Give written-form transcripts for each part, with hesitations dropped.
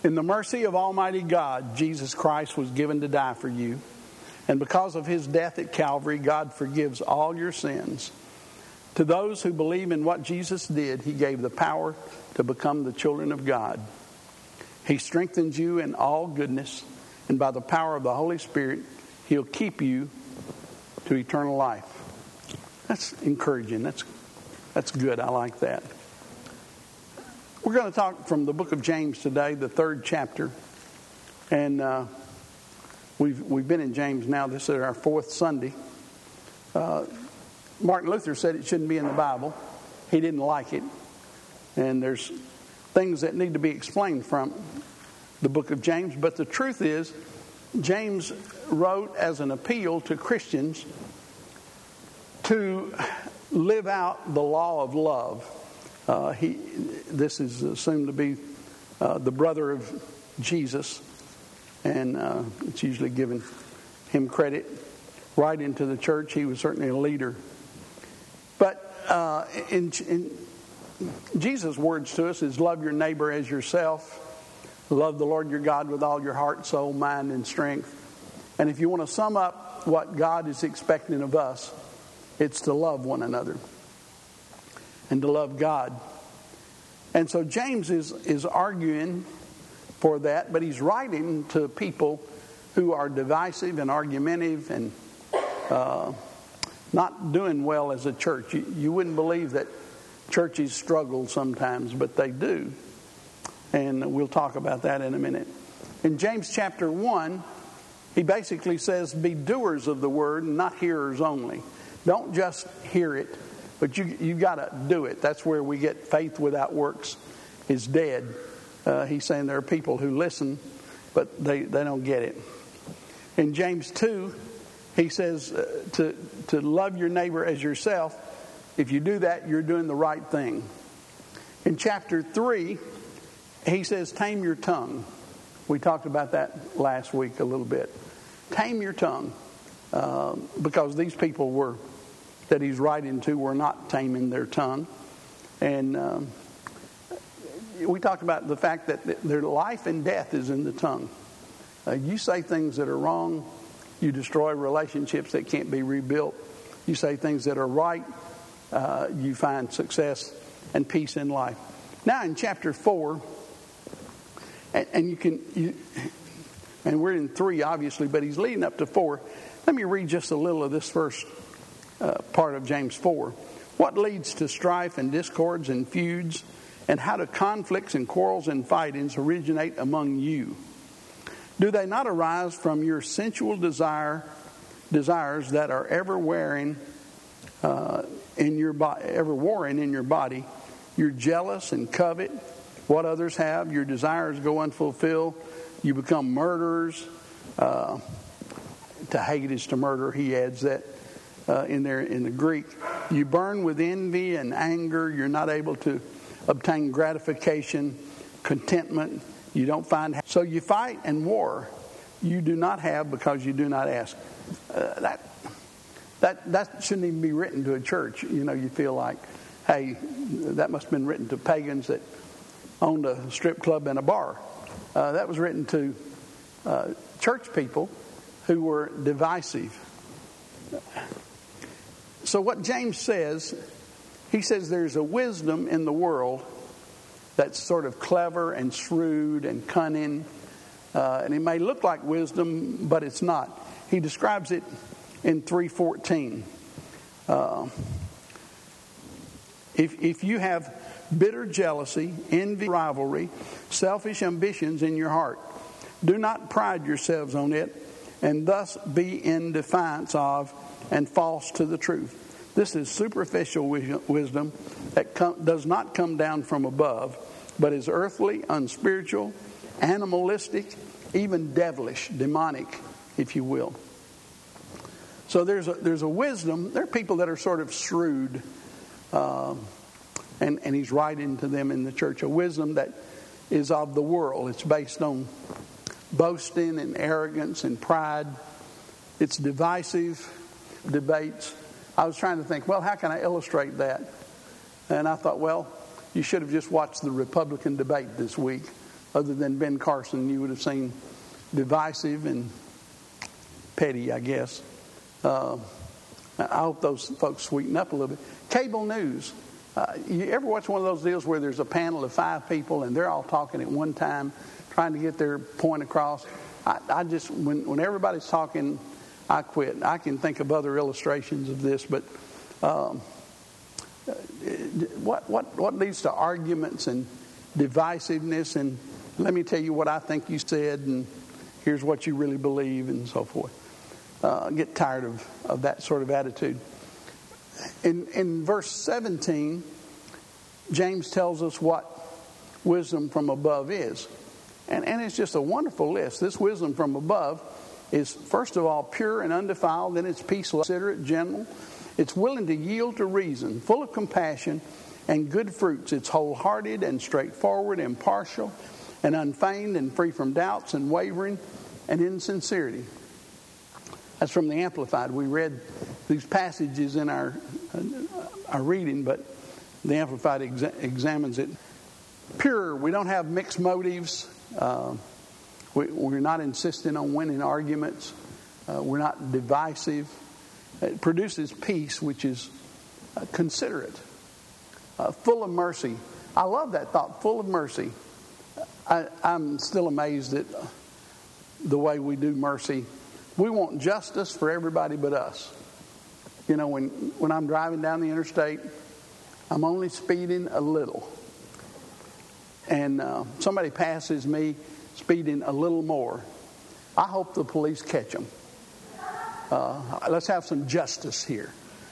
In the mercy of Almighty God, Jesus Christ was given to die for you. And because of his death at Calvary, God forgives all your sins. To those who believe in what Jesus did, he gave the power to become the children of God. He strengthens you in all goodness, and by the power of the Holy Spirit, he'll keep you to eternal life. That's encouraging. That's good. I like that. We're going to talk from the book of James today, the 3rd chapter. And we've been in James now. This is our 4th Sunday. Martin Luther said it shouldn't be in the Bible. He didn't like it. And there's things that need to be explained from the book of James. But the truth is, James wrote as an appeal to Christians to live out the law of love. This is assumed to be the brother of Jesus, and it's usually given him credit right into the church. He was certainly a leader. But in Jesus' words to us is love your neighbor as yourself. Love the Lord your God with all your heart, soul, mind, and strength. And if you want to sum up what God is expecting of us, it's to love one another and to love God. And so James is arguing for that, but he's writing to people who are divisive and argumentative and not doing well as a church. You wouldn't believe that churches struggle sometimes, but they do. And we'll talk about that in a minute. In James chapter 1, he basically says, be doers of the word and not hearers only. Don't just hear it, but you got to do it. That's where we get faith without works is dead. He's saying there are people who listen, but they don't get it. In James 2, he says to love your neighbor as yourself. If you do that, you're doing the right thing. In chapter 3, he says, tame your tongue. We talked about that last week a little bit. Tame your tongue. Because these people that he's writing to were not taming their tongue. And we talked about the fact that their life and death is in the tongue. You say things that are wrong. You destroy relationships that can't be rebuilt. You say things that are right. You find success and peace in life. Now in chapter 4, and we're in 3 obviously, but he's leading up to 4. Let me read just a little of this first part of James 4. What leads to strife and discords and feuds, and how do conflicts and quarrels and fightings originate among you? Do they not arise from your sensual desires that are ever warring in your body? You're jealous and covet what others have. Your desires go unfulfilled. You become murderers. To hate is to murder. He adds that in there in the Greek. You burn with envy and anger. You're not able to obtain gratification, contentment. You don't find. So you fight and war. You do not have because you do not ask. That shouldn't even be written to a church. You feel like, hey, that must have been written to pagans that owned a strip club and a bar. That was written to church people who were divisive. So what James says, he says there's a wisdom in the world that's sort of clever and shrewd and cunning. And it may look like wisdom, but it's not. He describes it in 3:14. If you have bitter jealousy, envy, rivalry, selfish ambitions in your heart, do not pride yourselves on it, and thus be in defiance of and false to the truth. This is superficial wisdom that does not come down from above, but is earthly, unspiritual, animalistic, even devilish, demonic, if you will. So there's a wisdom. There are people that are sort of shrewd, and he's writing to them in the church, a wisdom that is of the world. It's based on boasting and arrogance and pride. It's divisive debates. I was trying to think, well, how can I illustrate that? And I thought, well, you should have just watched the Republican debate this week. other than Ben Carson, you would have seen divisive and petty, I guess. I hope those folks sweeten up a little bit. Cable news. You ever watch one of those deals where there's a panel of 5 people and they're all talking at one time, trying to get their point across? I just, when everybody's talking, I quit. I can think of other illustrations of this, but what leads to arguments and divisiveness? And let me tell you what I think you said, and here's what you really believe, and so forth. Get tired of that sort of attitude. In verse 17, James tells us what wisdom from above is. And it's just a wonderful list. This wisdom from above is, first of all, pure and undefiled. Then it's peaceful, considerate, gentle. It's willing to yield to reason, full of compassion and good fruits. It's wholehearted and straightforward, impartial and unfeigned and free from doubts and wavering and insincerity. That's from the Amplified. We read these passages in our reading, but the Amplified examines it. Pure, we don't have mixed motives. We're not insisting on winning arguments. We're not divisive. It produces peace, which is considerate. Full of mercy. I love that thought, full of mercy. I'm still amazed at the way we do mercy. We want justice for everybody but us. You know, when I'm driving down the interstate, I'm only speeding a little. And somebody passes me speeding a little more. I hope the police catch them. Let's have some justice here.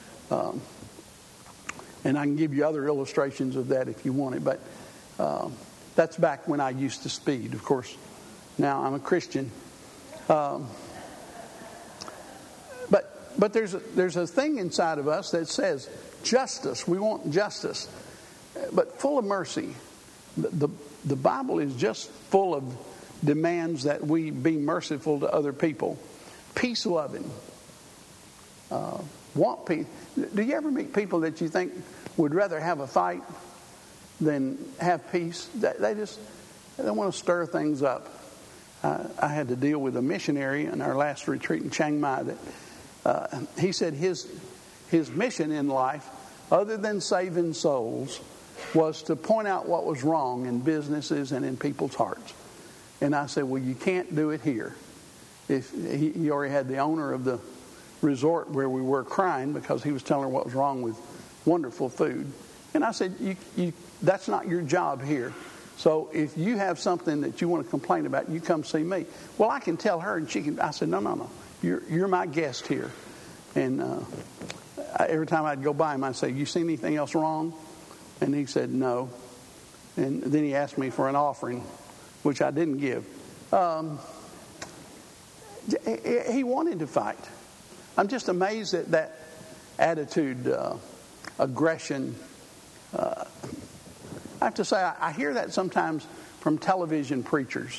And I can give you other illustrations of that if you want it. But that's back when I used to speed. Of course, now I'm a Christian. But there's a thing inside of us that says justice. We want justice, but full of mercy. The Bible is just full of demands that we be merciful to other people, peace loving. Want peace. Do you ever meet people that you think would rather have a fight than have peace? They want to stir things up. I had to deal with a missionary in our last retreat in Chiang Mai that. He said his mission in life, other than saving souls, was to point out what was wrong in businesses and in people's hearts. And I said, well, you can't do it here. If he already had the owner of the resort where we were crying because he was telling her what was wrong with wonderful food. And I said, that's not your job here. So if you have something that you want to complain about, you come see me. Well, I can tell her, and she can. I said, no. You're my guest here. And every time I'd go by him, I'd say, you see anything else wrong? And he said, no. And then he asked me for an offering, which I didn't give. He wanted to fight. I'm just amazed at that attitude, aggression. I have to say, I hear that sometimes from television preachers.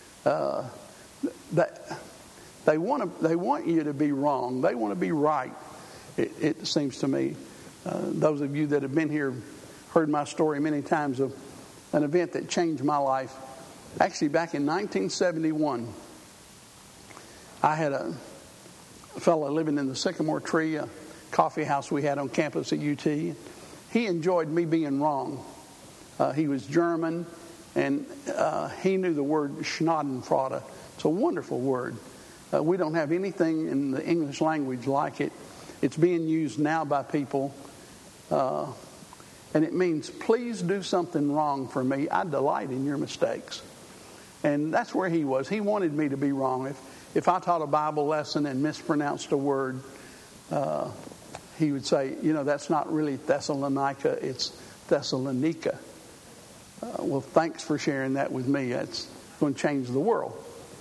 They want you to be wrong. They want to be right. It seems to me. Those of you that have been here heard my story many times of an event that changed my life. Actually, back in 1971, I had a fellow living in the Sycamore Tree, a coffee house we had on campus at UT. He enjoyed me being wrong. He was German, and he knew the word Schadenfreude. It's a wonderful word. We don't have anything in the English language like it. It's being used now by people. And it means, please do something wrong for me. I delight in your mistakes. And that's where he was. He wanted me to be wrong. If I taught a Bible lesson and mispronounced a word, he would say, that's not really Thessalonica, it's Thessalonica. Well, thanks for sharing that with me. That's going to change the world.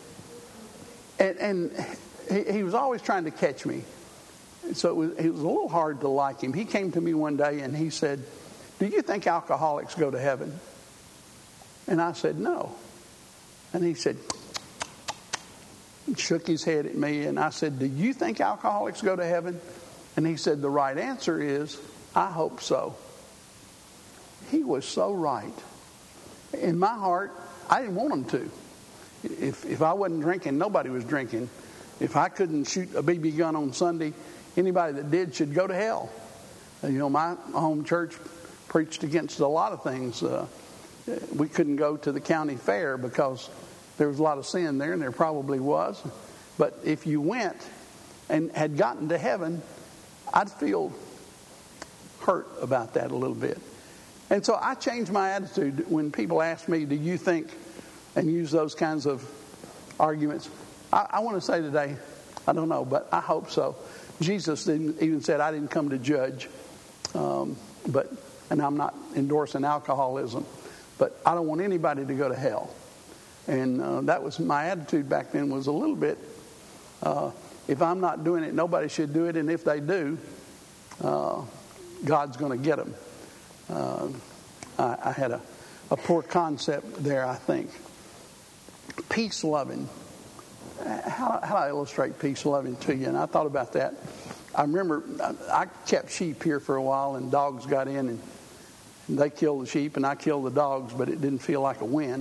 And he was always trying to catch me. So it was a little hard to like him. He came to me one day and he said, do you think alcoholics go to heaven? And I said, no. And he said, shook his head at me. And I said, do you think alcoholics go to heaven? And he said, the right answer is, I hope so. He was so right. In my heart, I didn't want them to. If I wasn't drinking, nobody was drinking. If I couldn't shoot a BB gun on Sunday, anybody that did should go to hell. My home church preached against a lot of things. We couldn't go to the county fair because there was a lot of sin there, and there probably was. But if you went and had gotten to heaven, I'd feel hurt about that a little bit. And so I changed my attitude when people ask me, do you think, and use those kinds of arguments. I want to say today, I don't know, but I hope so. Jesus didn't even said, I didn't come to judge, and I'm not endorsing alcoholism, but I don't want anybody to go to hell. And that was my attitude back then, was a little bit, if I'm not doing it, nobody should do it, and if they do, God's going to get them. I had a poor concept there, I think. Peace loving. How do I illustrate peace loving to you? And I thought about that. I remember I kept sheep here for a while, and dogs got in, and they killed the sheep, and I killed the dogs, but it didn't feel like a win.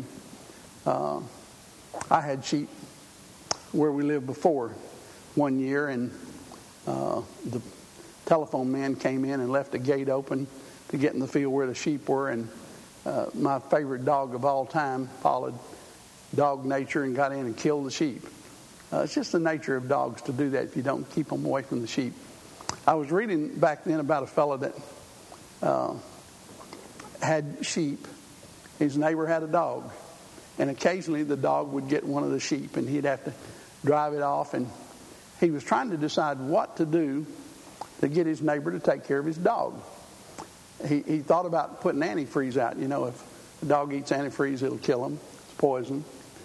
I had sheep where we lived before one year, and the telephone man came in and left a gate open to get in the field where the sheep were, and my favorite dog of all time followed dog nature and got in and killed the sheep. It's just the nature of dogs to do that if you don't keep them away from the sheep. I was reading back then about a fellow that had sheep. His neighbor had a dog, and occasionally the dog would get one of the sheep, and he'd have to drive it off, and he was trying to decide what to do to get his neighbor to take care of his dog. He thought about putting antifreeze out. If a dog eats antifreeze, it'll kill him. It's poison.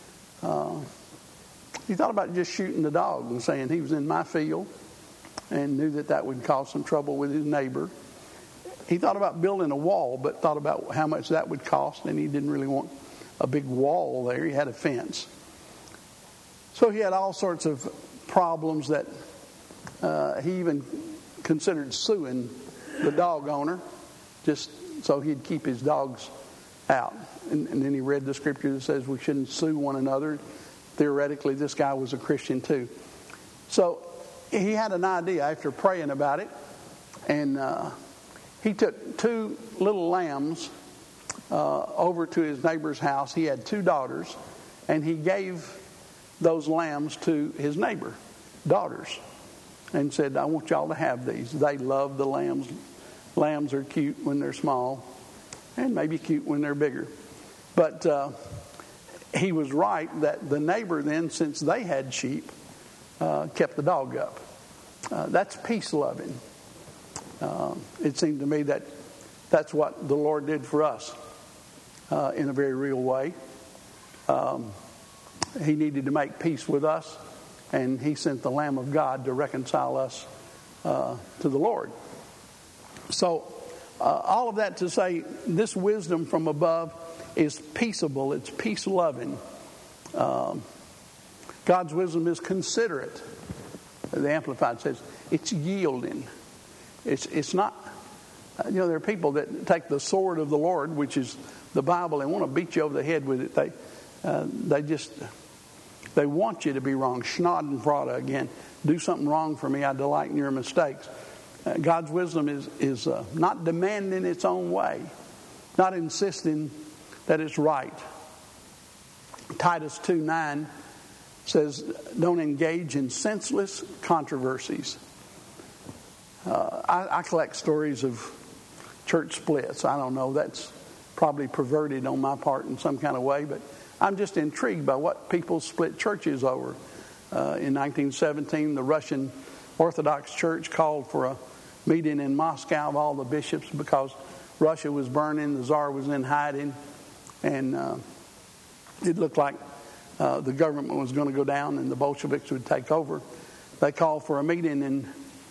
He thought about just shooting the dog and saying he was in my field and knew that would cause some trouble with his neighbor. He thought about building a wall, but thought about how much that would cost, and he didn't really want a big wall there. He had a fence. So he had all sorts of problems that he even considered suing the dog owner just so he'd keep his dogs out. And then he read the scripture that says we shouldn't sue one another. Theoretically, this guy was a Christian too. So he had an idea after praying about it, and he took 2 little lambs over to his neighbor's house. He had 2 daughters, and he gave those lambs to his neighbor daughters and said, I want y'all to have these. They love the lambs. Lambs are cute when they're small and maybe cute when they're bigger. But he was right that the neighbor then, since they had sheep, kept the dog up. That's peace loving. It seemed to me that that's what the Lord did for us in a very real way. He needed to make peace with us, and he sent the Lamb of God to reconcile us to the Lord. So all of that to say, this wisdom from above is peaceable. It's peace-loving. God's wisdom is considerate. The Amplified says it's yielding. It's not, there are people that take the sword of the Lord, which is the Bible, and want to beat you over the head with it. They want you to be wrong. Schadenfreude again. Do something wrong for me. I delight in your mistakes. God's wisdom is not demanding its own way, not insisting that it's right. Titus 2:9 says, don't engage in senseless controversies. I collect stories of church splits. I don't know, that's probably perverted on my part in some kind of way, but I'm just intrigued by what people split churches over. In 1917, the Russian Orthodox Church called for a meeting in Moscow of all the bishops because Russia was burning, the Tsar was in hiding, and it looked like the government was going to go down and the Bolsheviks would take over. They called for a meeting in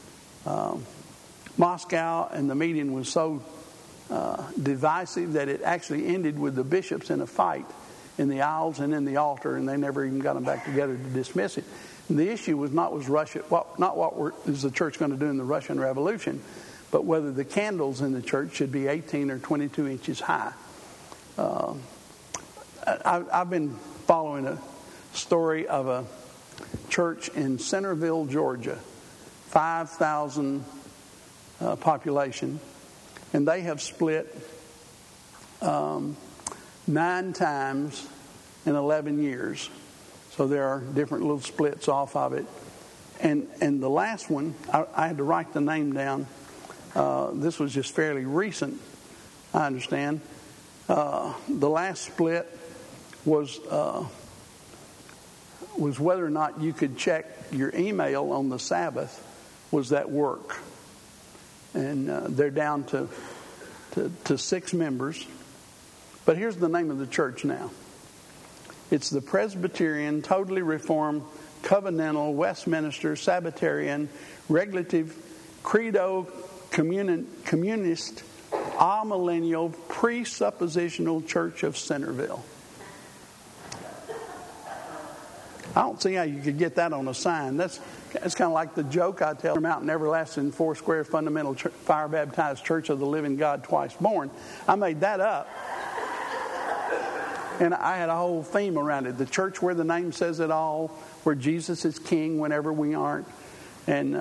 Moscow, and the meeting was so divisive that it actually ended with the bishops in a fight in the aisles and in the altar, and they never even got them back together to dismiss it. And the issue was not was the church going to do in the Russian Revolution, but whether the candles in the church should be 18 or 22 inches high. I've been following a story of a church in Centerville, Georgia, 5,000 population, and they have split 9 times in 11 years. So there are different little splits off of it. And the last one, I had to write the name down. This was just fairly recent, I understand. The last split was whether or not you could check your email on the Sabbath was at work. And they're down to 6 members. But here's the name of the church now. It's the Presbyterian, Totally Reformed, Covenantal, Westminster, Sabbatarian, Regulative, Credo, Communist, Amillennial, Presuppositional Church of Centerville. I don't see how you could get that on a sign. That's kind of like the joke I tell Mountain Everlasting Foursquare Fundamental Fire Baptized Church of the Living God Twice Born. I made that up. And I had a whole theme around it. The church where the name says it all, where Jesus is king whenever we aren't. And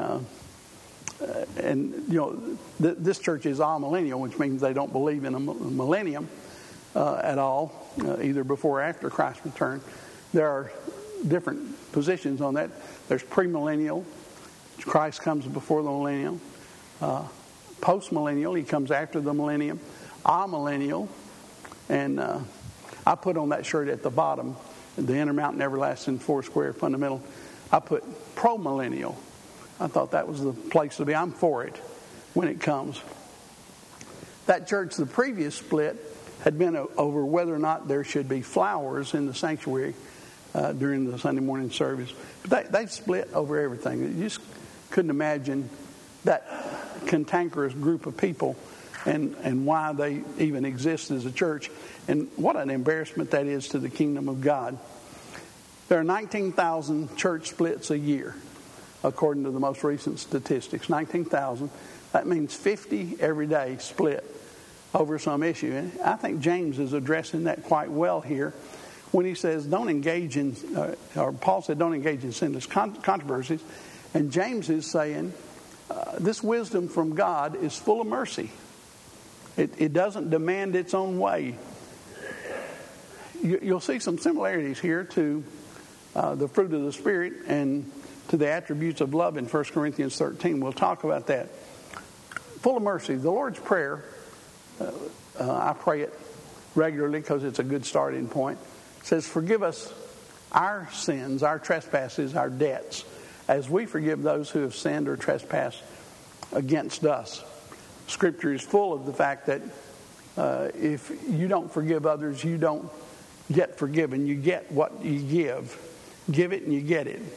this church is amillennial, which means they don't believe in a millennium at all, either before or after Christ's return. There are different positions on that. There's premillennial. Christ comes before the millennium. Postmillennial, he comes after the millennium. Amillennial. And I put on that shirt at the bottom, the Intermountain Everlasting Foursquare Fundamental, I put pro-millennial. I thought that was the place to be. I'm for it when it comes. That church, the previous split, had been over whether or not there should be flowers in the sanctuary during the Sunday morning service. But they split over everything. You just couldn't imagine that cantankerous group of people and why they even exist as a church. And what an embarrassment that is to the kingdom of God. There are 19,000 church splits a year, according to the most recent statistics. 19,000. That means 50 every day split over some issue. And I think James is addressing that quite well here when he says don't engage in, or Paul said don't engage in sinless controversies. And James is saying this wisdom from God is full of mercy. It doesn't demand its own way. You'll see some similarities here to the fruit of the Spirit and to the attributes of love in 1 Corinthians 13. We'll talk about that. Full of mercy. The Lord's Prayer, I pray it regularly because it's a good starting point. It says, forgive us our sins, our trespasses, our debts, as we forgive those who have sinned or trespassed against us. Scripture is full of the fact that if you don't forgive others, you don't get forgiven. You get what you give. Give it and you get it.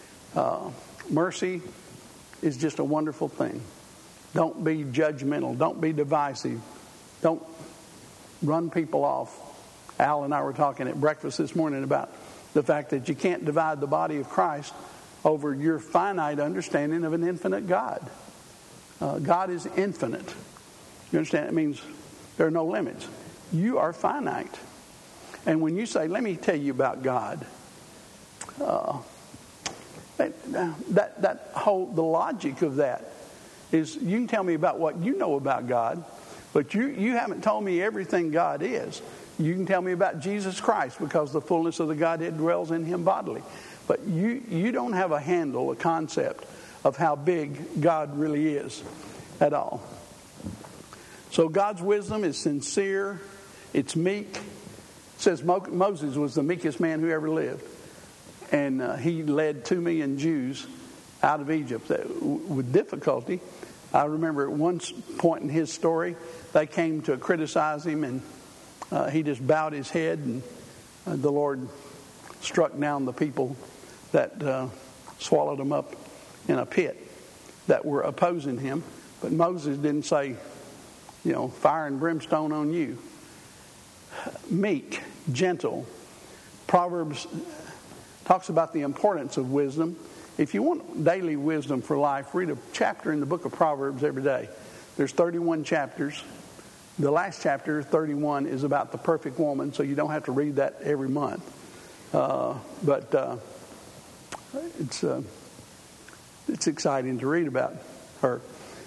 Mercy is just a wonderful thing. Don't be judgmental. Don't be divisive. Don't run people off. Al and I were talking at breakfast this morning about the fact that you can't divide the body of Christ over your finite understanding of an infinite God. God is infinite. You understand? It means there are no limits. You are finite. And when you say, let me tell you about God, the logic of that is you can tell me about what you know about God, but you haven't told me everything God is. You can tell me about Jesus Christ because the fullness of the Godhead dwells in him bodily. But you don't have a handle, a concept of how big God really is at all. So God's wisdom is sincere, it's meek. It says Moses was the meekest man who ever lived. And he led 2 million Jews out of Egypt with difficulty. I remember at one point in his story, they came to criticize him and he just bowed his head and the Lord struck down the people that swallowed him up in a pit that were opposing him. But Moses didn't say, fire and brimstone on you. Meek, gentle. Proverbs talks about the importance of wisdom. If you want daily wisdom for life, read a chapter in the book of Proverbs every day. There's 31 chapters. The last chapter, 31, is about the perfect woman, so you don't have to read that every month. But it's exciting to read about her.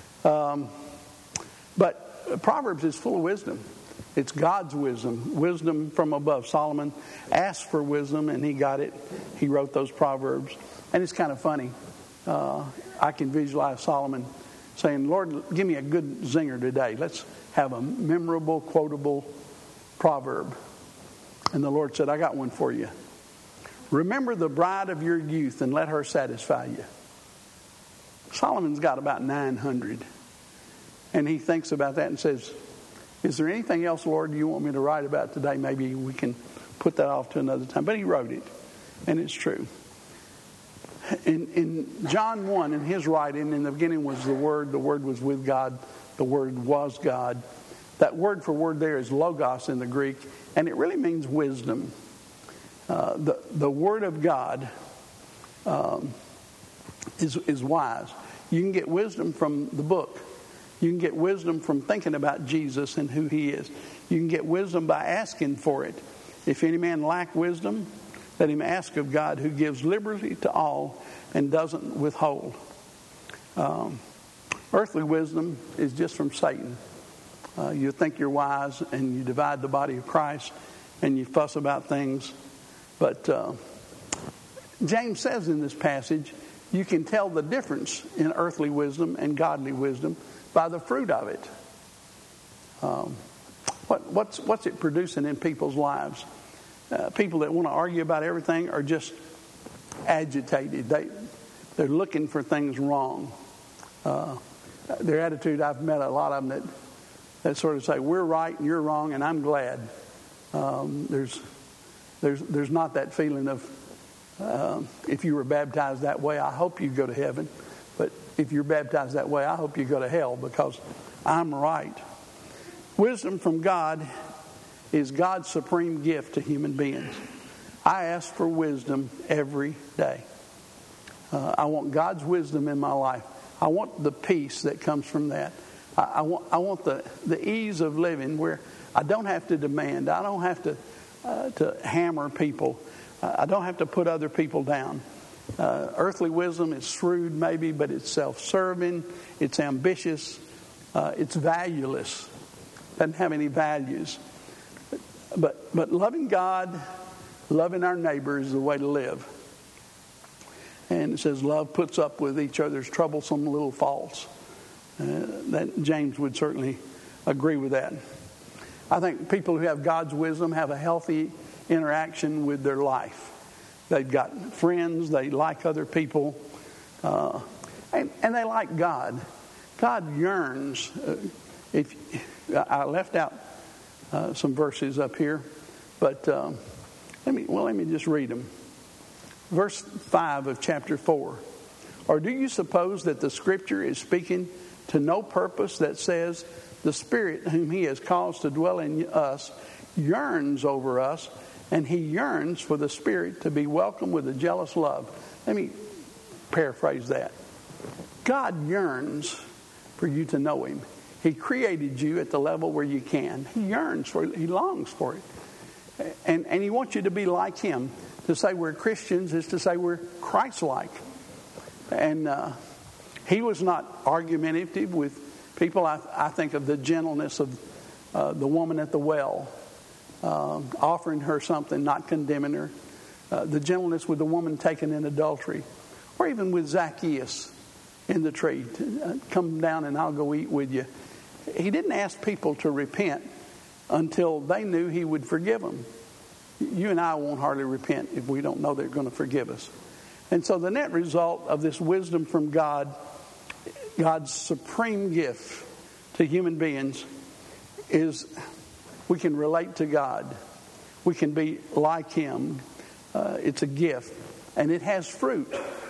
But Proverbs is full of wisdom. It's God's wisdom, wisdom from above. Solomon asked for wisdom, and he got it. He wrote those Proverbs. And it's kind of funny. I can visualize Solomon saying, Lord, give me a good zinger today. Let's have a memorable, quotable proverb. And the Lord said, I got one for you. Remember the bride of your youth and let her satisfy you. Solomon's got about 900. And he thinks about that and says, is there anything else, Lord, you want me to write about today? Maybe we can put that off to another time. But he wrote it, and it's true. In John 1, in his writing, in the beginning was the Word was with God, the Word was God. That word for word there is logos in the Greek, and it really means wisdom. The Word of God is wise. You can get wisdom from the book. You can get wisdom from thinking about Jesus and who He is. You can get wisdom by asking for it. If any man lack wisdom, let him ask of God, who gives liberty to all and doesn't withhold. Earthly wisdom is just from Satan. You think you're wise and you divide the body of Christ and you fuss about things. But James says in this passage, you can tell the difference in earthly wisdom and godly wisdom by the fruit of it. What's it producing in people's lives? People that want to argue about everything are just agitated. They're looking for things wrong. Their attitude, I've met a lot of them that sort of say, we're right and you're wrong and I'm glad. There's not that feeling of, if you were baptized that way, I hope you go to heaven. But if you're baptized that way, I hope you go to hell because I'm right. Wisdom from God is God's supreme gift to human beings. I ask for wisdom every day. I want God's wisdom in my life. I want the peace that comes from that. I want the ease of living where I don't have to demand. I don't have to hammer people. I don't have to put other people down. Earthly wisdom is shrewd maybe, but it's self-serving, it's ambitious, it's valueless. Doesn't have any values. But loving God, loving our neighbor is the way to live. And it says love puts up with each other's troublesome little faults. That James would certainly agree with that. I think people who have God's wisdom have a healthy interaction with their life. They've got friends, they like other people, and they like God. God yearns. If I left out some verses up here, but let me just read them. Verse 5 of chapter 4. Or do you suppose that the Scripture is speaking to no purpose that says the Spirit whom He has caused to dwell in us yearns over us, and He yearns for the Spirit to be welcomed with a jealous love? Let me paraphrase that. God yearns for you to know Him. He created you at the level where you can. He yearns for it. He longs for it. And He wants you to be like Him. To say we're Christians is to say we're Christ-like. And He was not argumentative with people. I think of the gentleness of the woman at the well, offering her something, not condemning her. The gentleness with the woman taken in adultery. Or even with Zacchaeus in the tree. Come down and I'll go eat with you. He didn't ask people to repent until they knew He would forgive them. You and I won't hardly repent if we don't know they're going to forgive us. And so the net result of this wisdom from God, God's supreme gift to human beings, is we can relate to God. We can be like Him. It's a gift. And it has fruit.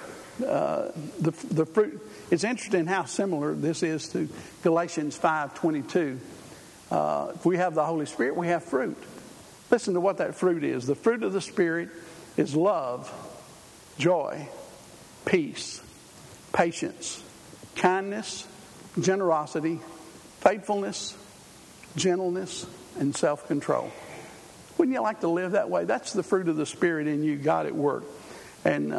The fruit. It's interesting how similar this is to Galatians 5:22. If we have the Holy Spirit, we have fruit. Listen to what that fruit is. The fruit of the Spirit is love, joy, peace, patience, kindness, generosity, faithfulness, gentleness, and self-control. Wouldn't you like to live that way? That's the fruit of the Spirit in you, God at work. And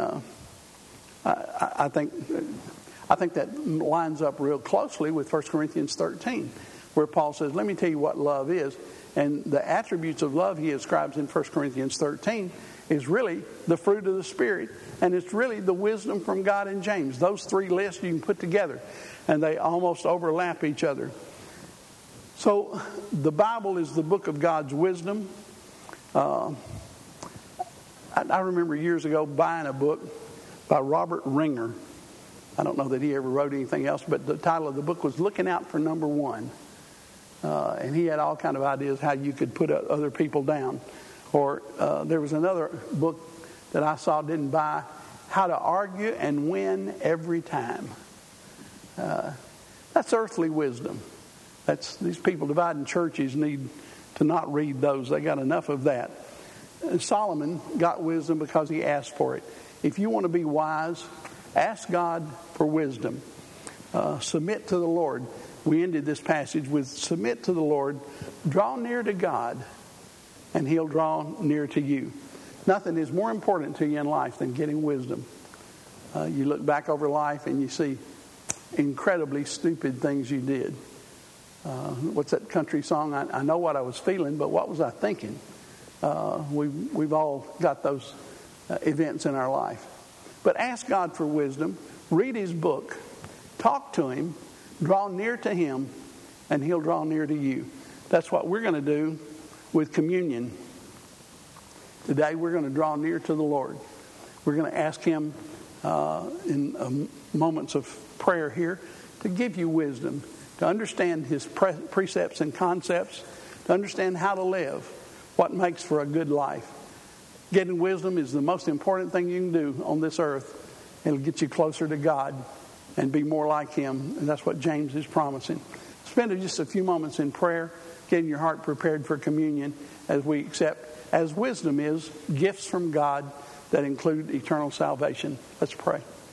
I think that lines up real closely with 1 Corinthians 13, where Paul says, let me tell you what love is. And the attributes of love he ascribes in 1 Corinthians 13 is really the fruit of the Spirit. And it's really the wisdom from God in James. Those three lists you can put together, and they almost overlap each other. So the Bible is the book of God's wisdom. I remember years ago buying a book by Robert Ringer. I don't know that he ever wrote anything else, but the title of the book was Looking Out for Number One. And he had all kind of ideas how you could put other people down. Or there was another book that I saw, didn't buy, How to Argue and Win Every Time. That's earthly wisdom. These people dividing churches need to not read those. They got enough of that. Solomon got wisdom because he asked for it. If you want to be wise, ask God for wisdom. Submit to the Lord. We ended this passage with submit to the Lord, draw near to God, and He'll draw near to you. Nothing is more important to you in life than getting wisdom. You look back over life and you see incredibly stupid things you did. What's that country song? I know what I was feeling, but what was I thinking? We've all got those events in our life. But ask God for wisdom. Read His book. Talk to Him. Draw near to Him, and He'll draw near to you. That's what we're going to do with communion. Today we're going to draw near to the Lord. We're going to ask Him in moments of prayer here to give you wisdom, to understand His precepts and concepts, to understand how to live, what makes for a good life. Getting wisdom is the most important thing you can do on this earth. It'll get you closer to God and be more like Him. And that's what James is promising. Spend just a few moments in prayer, getting your heart prepared for communion as we accept, as wisdom is, gifts from God that include eternal salvation. Let's pray.